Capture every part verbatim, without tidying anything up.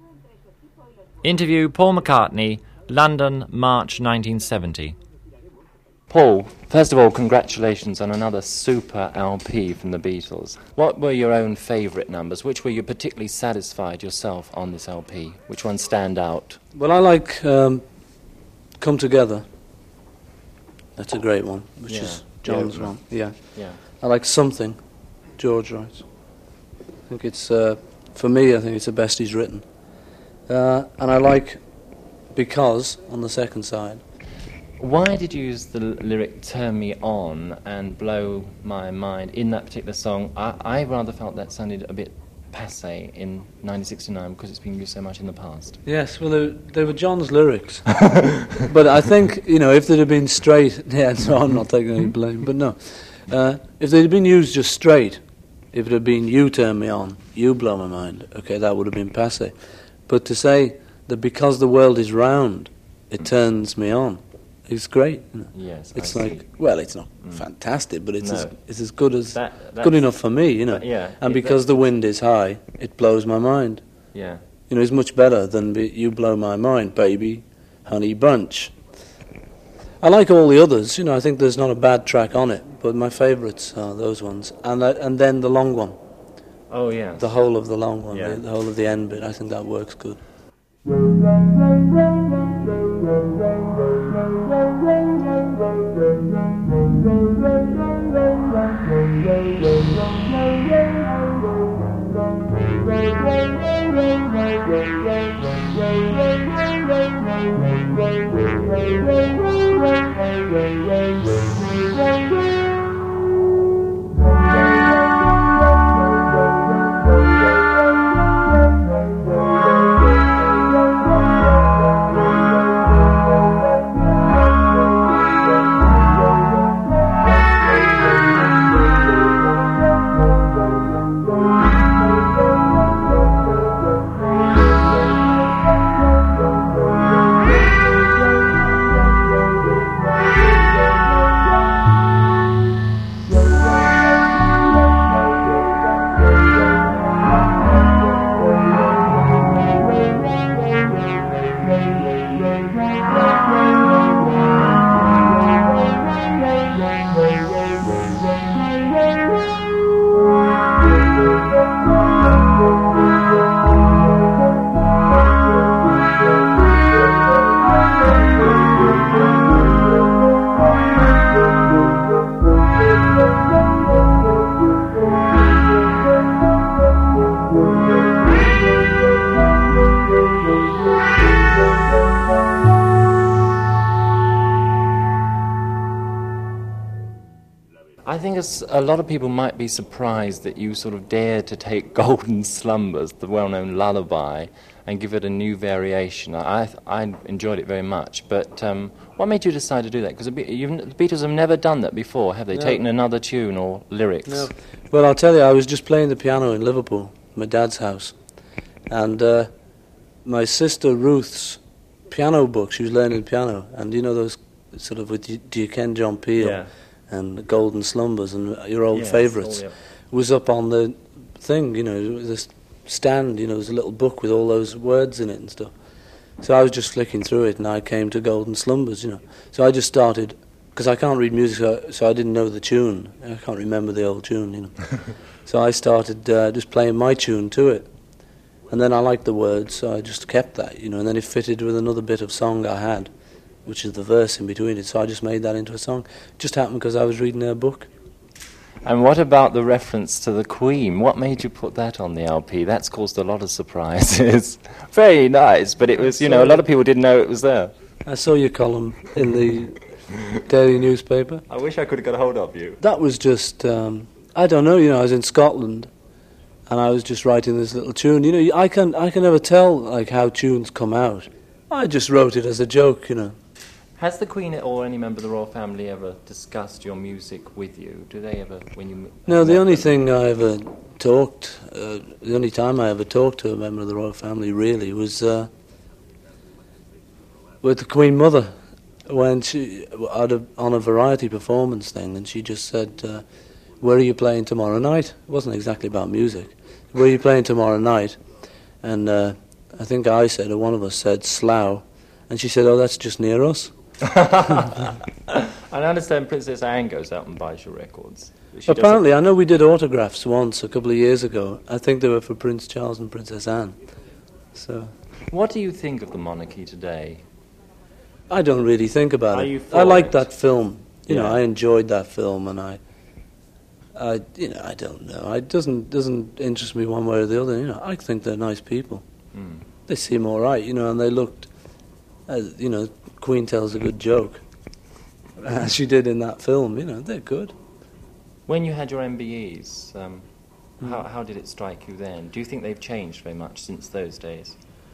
Interview Paul McCartney, London, March nineteen seventy. Paul, first of all, congratulations on another super L P from the Beatles. What were your own favourite numbers? Which were you particularly satisfied yourself on this L P? Which ones stand out? Well, I like um, Come Together. That's a great one, which yeah. is John's yeah. one. Yeah. Yeah. I like Something, George writes. I think it's, uh, for me, I think it's the best he's written. Uh, and I like Because on the second side. Why did you use the l- lyric "Turn Me On" and "Blow My Mind" in that particular song? I, I rather felt that sounded a bit passé in nineteen sixty-nine because it's been used so much in the past. Yes, well, they, they were John's lyrics. But I think, you know, if they'd have been straight, yeah, so I'm not taking any blame, but no. Uh, if they'd have been used just straight, if it had been "You turn me on, you blow my mind," okay, that would have been passé. But to say that because the world is round, it turns me on, it's great. You know? Yes, it's I like see. well, it's not Mm. fantastic, but it's No. as it's as good as That- good enough for me, you know. But yeah, and it- because the wind is high, it blows my mind. Yeah. You know, it's much better than be, "You blow my mind, baby, honey bunch." I like all the others. You know, I think there's not a bad track on it, but my favourites are those ones, and uh, and then the long one, Oh yeah. the whole of the long one, Yeah. the, the whole of the end bit. I think that works good. I think it's, a lot of people might be surprised that you sort of dare to take Golden Slumbers, the well-known lullaby, and give it a new variation. I I enjoyed it very much, but um, what made you decide to do that? Because the, Be- the Beatles have never done that before, have they? No. Taken another tune or lyrics? No. Well, I'll tell you, I was just playing the piano in Liverpool, my dad's house, and uh, my sister Ruth's piano book, she was learning piano, and you know those sort of, with Do You Ken John Peel? Yeah. And Golden Slumbers and your old Yes, favourites, oh, yeah. was up on the thing, you know, this stand, you know, there's a little book with all those words in it and stuff. So I was just flicking through it and I came to Golden Slumbers, you know. So I just started, because I can't read music, so, so I didn't know the tune. I can't remember the old tune, you know. So I started uh, just playing my tune to it. And then I liked the words, so I just kept that, you know, and then it fitted with another bit of song I had, which is the verse in between it, so I just made that into a song. It just happened because I was reading their book. And what about the reference to the Queen? What made you put that on the L P? That's caused a lot of surprises. Very nice, but it was, you know, a lot of people didn't know it was there. I saw your column in the daily newspaper. I wish I could have got a hold of you. That was just, um, I don't know, you know, I was in Scotland, and I was just writing this little tune. You know, I can, I can never tell, like, how tunes come out. I just wrote it as a joke, you know. Has the Queen or any member of the royal family ever discussed your music with you? Do they ever, when you... No, the met only them? thing I ever talked, uh, the only time I ever talked to a member of the royal family, really, was uh, with the Queen Mother, when she, at a, on a variety performance thing, and she just said, uh, where are you playing tomorrow night? It wasn't exactly about music. Where are you playing tomorrow night? And uh, I think I said, or one of us said, Slough, and she said, oh, that's just near us. I understand Princess Anne goes out and buys your records. She Apparently, I know we did autographs once, a couple of years ago. I think they were for Prince Charles and Princess Anne. So, what do you think of the monarchy today? I don't really think about Are it. you for I liked it? that film. You know, Yeah. I enjoyed that film, and I, I, you know, I don't know. It doesn't doesn't interest me one way or the other. You know, I think they're nice people. Mm. They seem all right. You know, and they looked, as, you know, Queen tells a good joke, as she did in that film. You know, they're good. When you had your M B Es, um, Mm. how, how did it strike you then? Do you think they've changed very much since those days?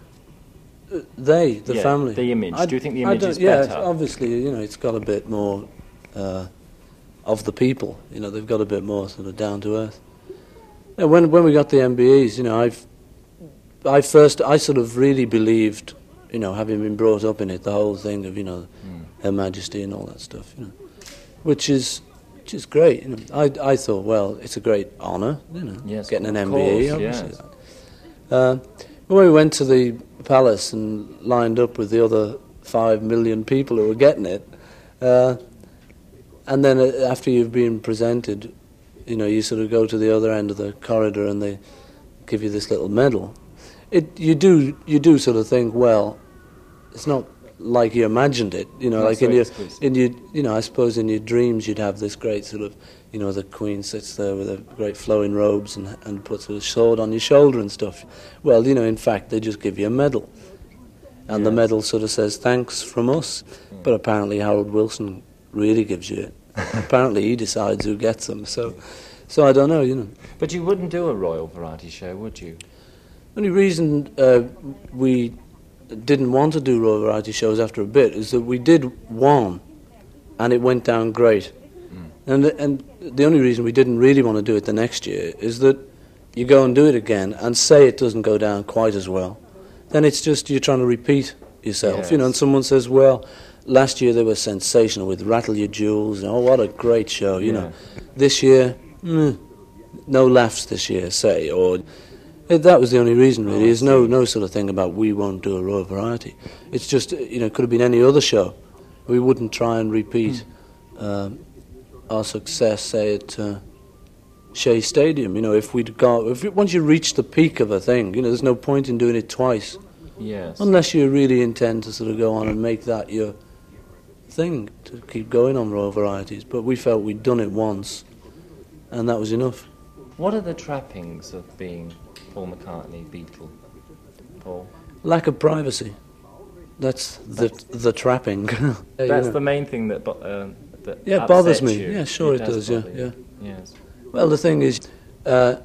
Uh, they, the Yeah, family. the image. I- Do you think the I image don't- is yeah, better? it's obviously, you know, it's got a bit more uh, of the people. You know, they've got a bit more sort of down to earth. Yeah, when when we got the M B Es, you know, I've I first I sort of really believed, you know, having been brought up in it, the whole thing of, you know, Mm. Her Majesty and all that stuff, you know, which is which is great. You know, I I thought, well, it's a great honour, you know, Yes, getting an of M B E, course, obviously. yes. Uh, when we went to the palace and lined up with the other five million people who were getting it, uh, and then uh, after you've been presented, you know, you sort of go to the other end of the corridor and they give you this little medal. It you do you do sort of think, well, it's not like you imagined it, you know, Not like so in your exclusive. in your you know, I suppose in your dreams you'd have this great sort of, you know, the Queen sits there with her great flowing robes and and puts her sword on your shoulder and stuff. Well, you know, in fact, they just give you a medal, and the Yes. medal sort of says thanks from us. But apparently Harold Wilson really gives you it. Apparently he decides who gets them. So, so I don't know, you know. But you wouldn't do a royal variety show, would you? Only reason uh, we didn't want to do royal variety shows after a bit is that we did one, and it went down great. Mm. And the, and the only reason we didn't really want to do it the next year is that you go and do it again and say it doesn't go down quite as well, then it's just you're trying to repeat yourself, you know. And Yes. someone says, "Well, last year they were sensational with Rattle Your Jewels. And, oh, what a great show, you Yeah. know. This year, mm, no laughs this year, say." Or eh, that was the only reason, really. Oh, I There's no see. no sort of thing about we won't do a royal variety. It's just, eh, you know, it could have been any other show. We wouldn't try and repeat um, our success, say at uh, Shea Stadium. You know, if we'd got, if we, once you reach the peak of a thing, you know, there's no point in doing it twice, Yes. unless you really intend to sort of go on and make that your thing to keep going on royal varieties. But we felt we'd done it once, and that was enough. What are the trappings of being Paul McCartney, Beatle? Paul? Lack of privacy. That's the the trapping. Yeah, you That's know. the main thing that, bo- uh, that Yeah, it bothers upsets me. you. Yeah, sure it does, yeah, bother you. yeah. Yes. Well, the thing is, uh,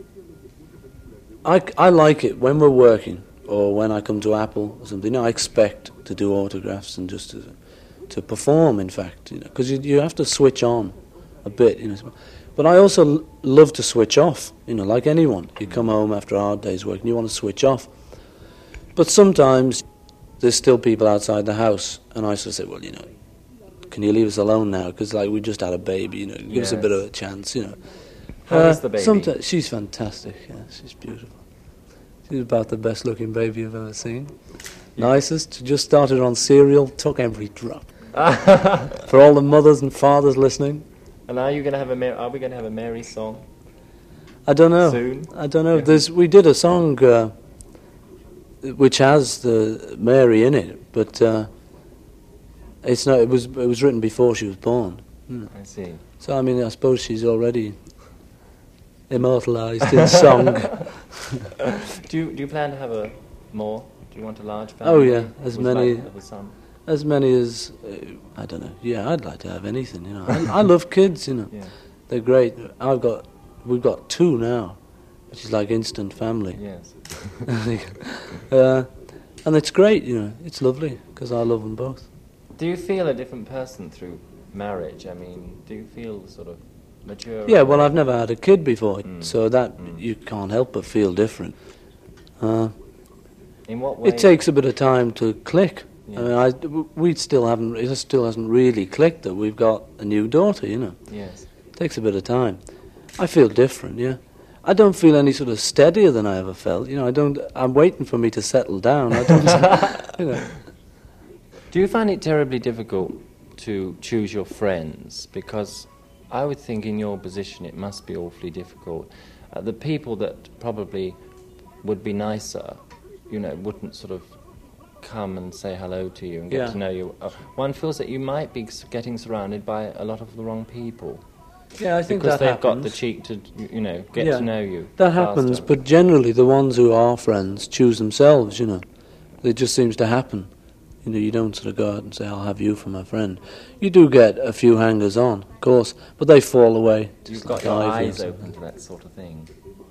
I, I like it when we're working, or when I come to Apple or something. I expect to do autographs and just to, to perform, in fact, you know, because you, you have to switch on a bit, you know. But I also l- love to switch off, you know, like anyone. You come home after a hard day's work and you want to switch off. But sometimes there's still people outside the house, and I sort of say, well, you know, can you leave us alone now? Because, like, we just had a baby, you know, give us a bit of a chance, you know. How is the baby? someti- she's fantastic, yeah, she's beautiful. She's about the best looking baby you've ever seen. Nicest, just started on cereal, took every drop. For all the mothers and fathers listening, And are you going to have a Mar- are we going to have a Mary song I don't know. soon? I don't know. Yeah. There's we did a song uh, which has the Mary in it, but uh, it's not. It was it was written before she was born. Mm. I see. So I mean, I suppose she's already immortalised in song. Do you do you plan to have a more? Do you want a large family? Oh, yeah, as Would you many- like to have a son? As many as uh, I don't know. Yeah, I'd like to have anything. You know, I, I love kids. You know, Yeah. they're great. I've got we've got two now, which is like instant family. Yes. uh, and it's great. You know, it's lovely because I love them both. Do you feel a different person through marriage? I mean, do you feel sort of mature? Yeah, well, I've never had a kid before, Mm. so that Mm. you can't help but feel different. Uh, In what way? it takes a bit of time to click. Yeah. I mean, I, w- we still haven't. It still hasn't really clicked that we've got a new daughter. You know, Yes. it takes a bit of time. I feel different. Yeah, I don't feel any sort of steadier than I ever felt. You know, I don't. I'm waiting for me to settle down. I don't. You know. Do you find it terribly difficult to choose your friends? Because I would think in your position it must be awfully difficult. Uh, the people that probably would be nicer, you know, wouldn't sort of come and say hello to you and get Yeah. to know you. Uh, one feels that you might be s- getting surrounded by a lot of the wrong people. Yeah, I think because that they've happens. got the cheek to, you know, get Yeah. to know you. That happens, faster. but generally the ones who are friends choose themselves, you know. It just seems to happen. You know, you don't sort of go out and say, I'll have you for my friend. You do get a few hangers on, of course, but they fall away. You've just got like your ivy or eyes something. open to that sort of thing.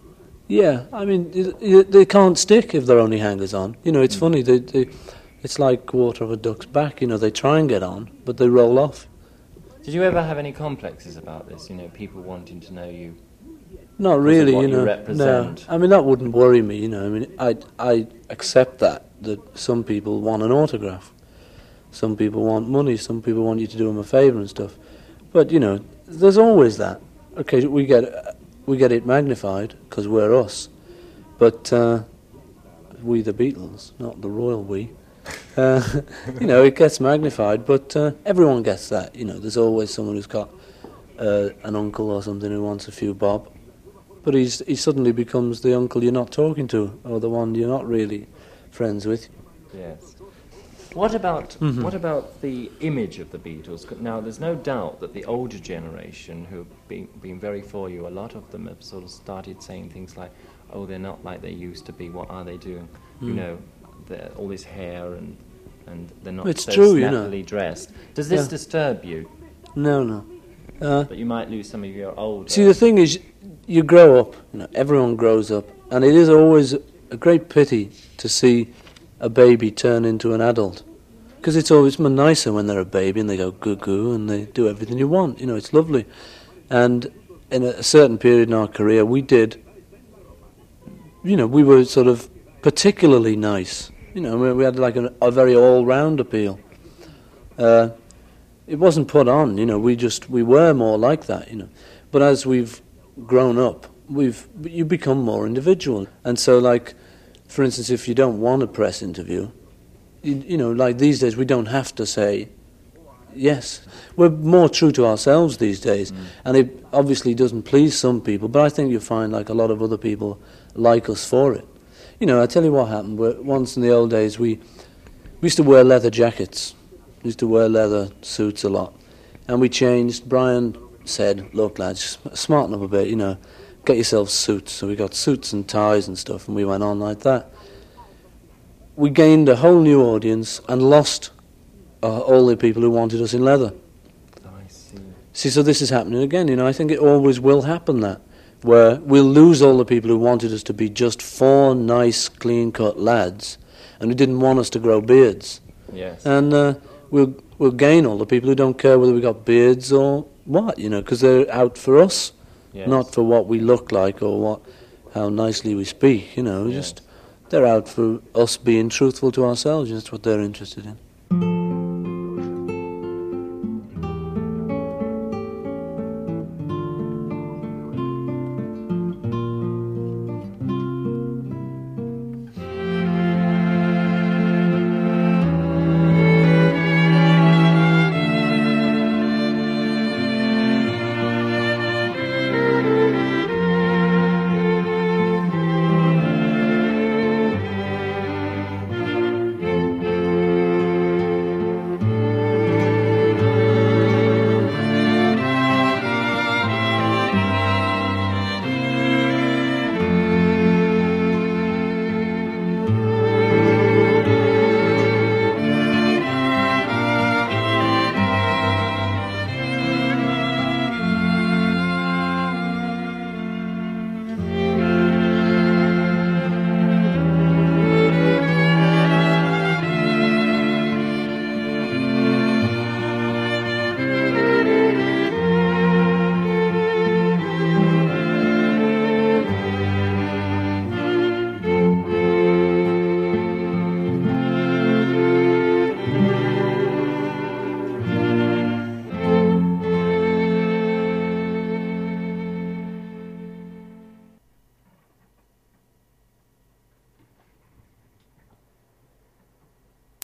Yeah, I mean, y- y- they can't stick if they're only hangers on. You know, it's Mm. funny, they, they, it's like water off a duck's back, you know, they try and get on, but they roll off. Did you ever have any complexes about this? You know, people wanting to know you. Not of really, what you you know. represent. No, I mean that wouldn't worry me. You know, I mean, I I accept that that some people want an autograph, some people want money, some people want you to do them a favour and stuff. But you know, there's always that. Okay, we get we get it magnified because we're us, but uh, we the Beatles, not the royal we. Uh, you know, it gets magnified, but uh, everyone gets that. You know, there's always someone who's got uh, an uncle or something who wants a few bob. But he's, he suddenly becomes the uncle you're not talking to, or the one you're not really friends with. Yes. What about Mhm. what about the image of the Beatles? Now, there's no doubt that the older generation, who've been, been very for you, a lot of them have sort of started saying things like, "Oh, they're not like they used to be. What are they doing? You Mm. know, they're- all this hair and and they're not It's so true, you know. snappily dressed." Does this Yeah. disturb you? No, no. Uh, That you might lose some of your old. see, the thing is, you grow up. You know, everyone grows up, and it is always a great pity to see a baby turn into an adult, because it's always much nicer when they're a baby and they go goo goo and they do everything you want. You know, it's lovely. And in a certain period in our career, we did. You know, we were sort of particularly nice. You know, we, we had like a, a very all-round appeal. Uh, it wasn't put on. You know, we just we were more like that. You know, but as we've grown up, we've you become more individual. And so, like, for instance, if you don't want a press interview, you, you know, like these days, we don't have to say yes. We're more true to ourselves these days, Mm. and it obviously doesn't please some people. But I think you find like a lot of other people like us for it. You know, I tell you what happened. We're, once in the old days, we we used to wear leather jackets. We used to wear leather suits a lot, and we changed. Brian said, "Look, lads, smarten up a bit. You know, get yourselves suits." So we got suits and ties and stuff, and we went on like that. We gained a whole new audience and lost uh, all the people who wanted us in leather. I see. See, so this is happening again. You know, I think it always will happen that, where we'll lose all the people who wanted us to be just four nice, clean-cut lads, and who didn't want us to grow beards. Yes. And uh, we'll we'll gain all the people who don't care whether we got beards or what, you know, because they're out for us, Yes. not for what we look like or what how nicely we speak. You know, Yes. just they're out for us being truthful to ourselves. That's what they're interested in.